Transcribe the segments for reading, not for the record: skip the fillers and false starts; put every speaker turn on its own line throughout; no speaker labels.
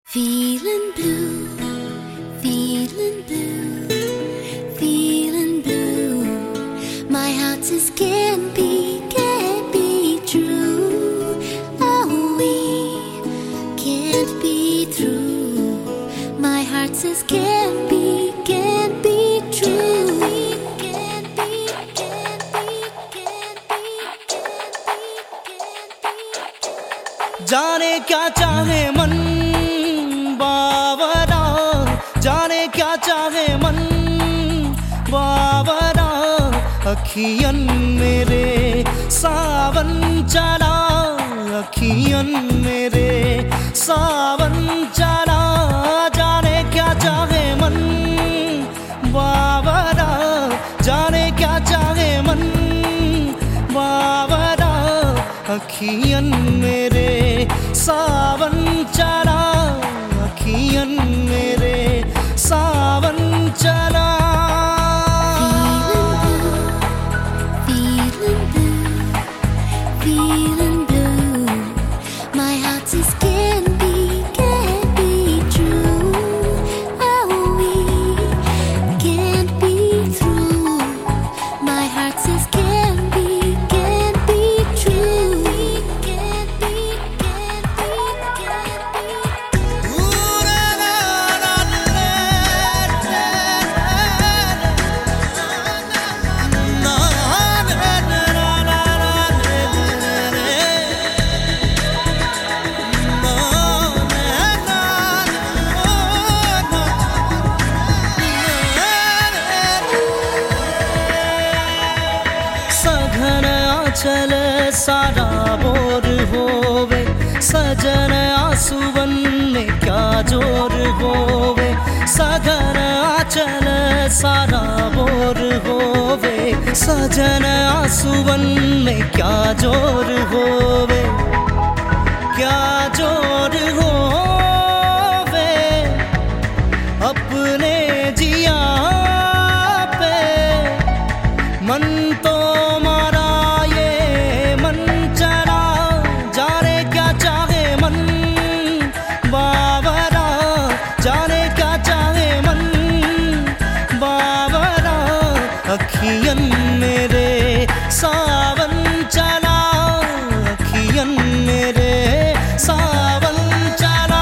Feeling blue, feeling blue, feeling blue. My heart says can't be true. Oh, we can't be through. My heart says can't be true.
जाने क्या चाहे मन बावरा, जाने क्या चाहे मन बावरा। अखियन मेरे सावन चला, अखियन मेरे सावन चला। जाने क्या चाहे मन बावरा, जाने क्या चाहे मन बावरा। अखियन मेरे सावन चला, अखियन मेरे सावन चला।
Feeling blue, feeling blue. My heart says can't be true. Oh, we can't be through. My heart says can't be true.
चल सारा बोर होवे, सजन आंसुवन में क्या जोर होवे। सजन चल सारा बोर होवे, सजन आंसुवन में क्या जोर होवे, क्या जोर होवे। अपने जिया पे मन तो अखियन मेरे सावन चला, अखियन मेरे सावन चला।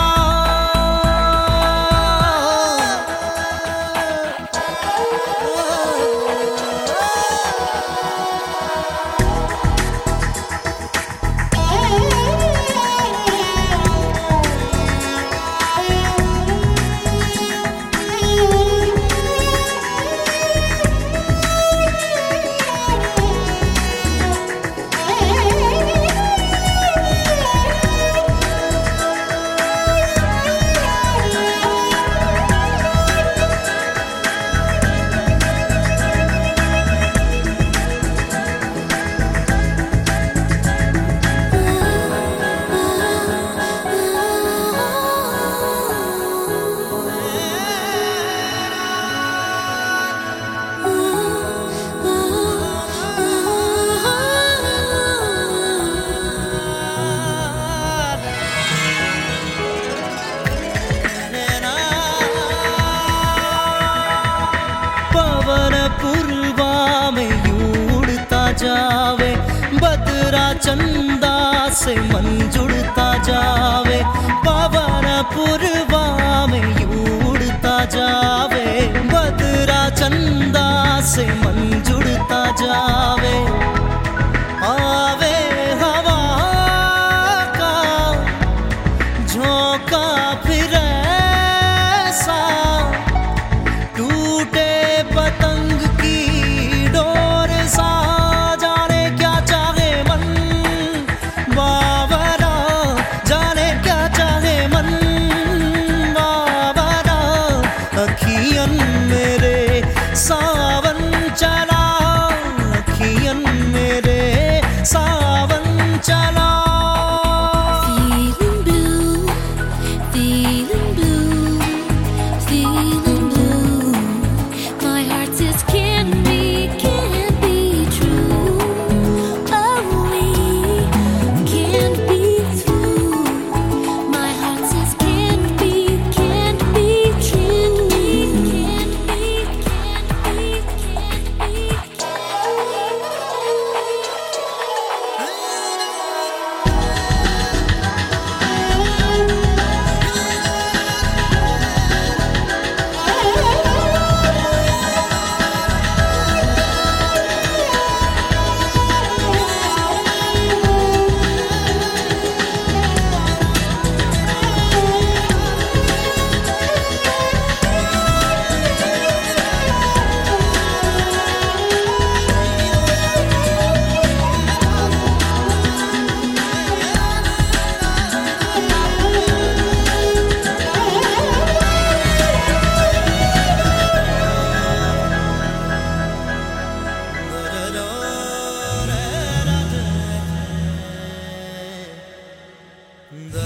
पूर्वा में उड़ता जावे, बदरा चंदा से मन जुड़ता जावे। पवन पूर्वा में उड़ता जावे, बदरा चंदा से मन जुड़ता जावे। आवे हवा का झोंका फिर ऐसा, टूटे पतंग की डोर सा। जाने क्या चाहे मन बावरा, जाने क्या चाहे मन बावरा। अखियन मेरे सावन चला, अखियन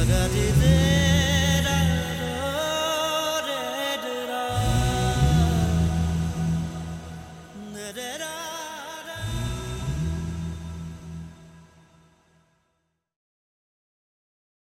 da da